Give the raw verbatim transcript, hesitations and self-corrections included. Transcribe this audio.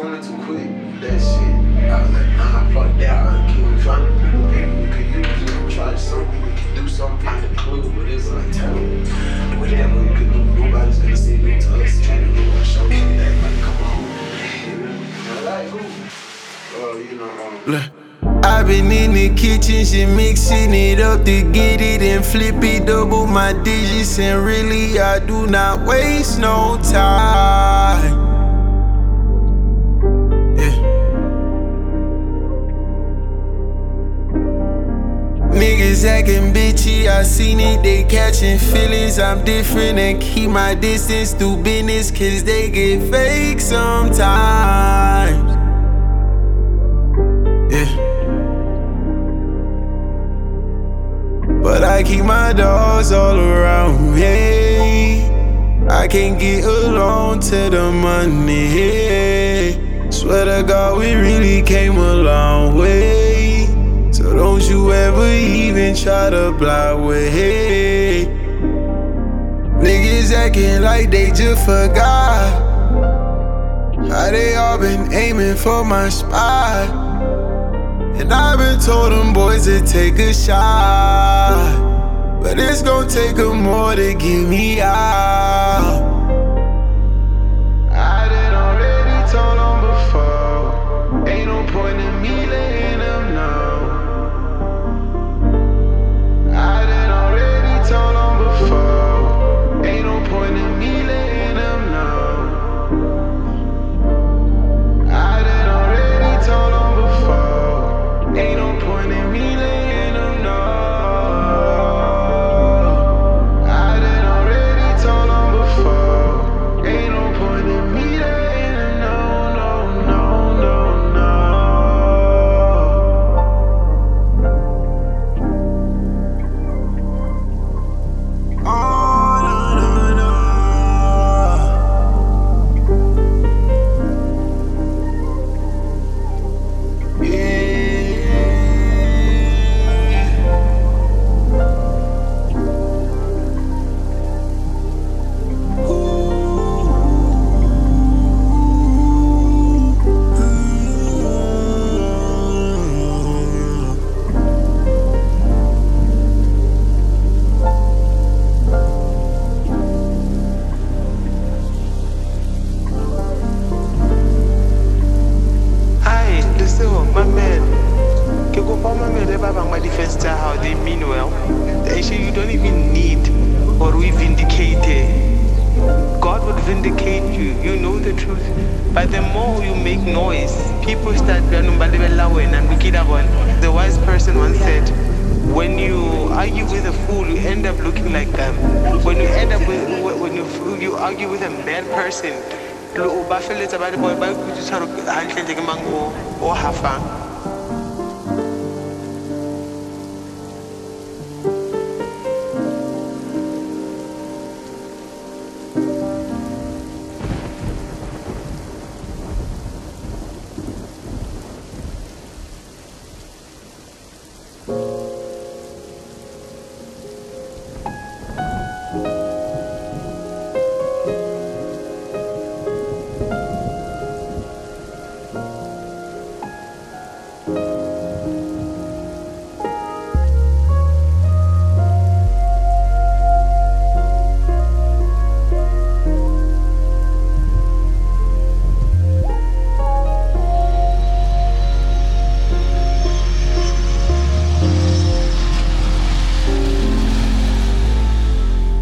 wanted to quit that shit. I was like, nah, fuck that. I keep trying to people we could use it, try something, we could do something, find a clue, but it's like terrible. Whatever we could do, nobody's gonna say no to us. Trying to do our show like that, like, come on. Like who? Oh, you know, um, Look. I've been in the kitchen, she mixing it up to get it and flip it, double my digits, and really I do not waste no time. Yeah. Niggas acting bitchy, I seen it, they catching feelings. I'm different and keep my distance through business, cause they get fake sometimes. Yeah. But I keep my dogs all around me. I can't get alone to the money. Swear to God, we really came a long way. So don't you ever even try to block way. Niggas acting like they just forgot how they all been aiming for my spot. And I've been told them boys to take a shot, but it's gon' take them more to get me out. I done already told them before, ain't no point in me letting them know. I done already told them before, ain't no point in me letting them know. I done already told them before, ain't no point in me letting them know. I done already told them before. Ain't no point in me letting them know, no, no, no, no. Oh, no, no, no. Yeah. Hi, listen, my man. Can go for my man, my defense to how they mean well. Actually, you don't even need or we vindicated. God would vindicate you. You know the truth. But the more you make noise, people start and the wise person once said, when you argue with a fool, you end up looking like them. When you end up with when you you argue with a bad person, lo ba feletsa ba le boy ba go tshwara hantle ke mang o o hafa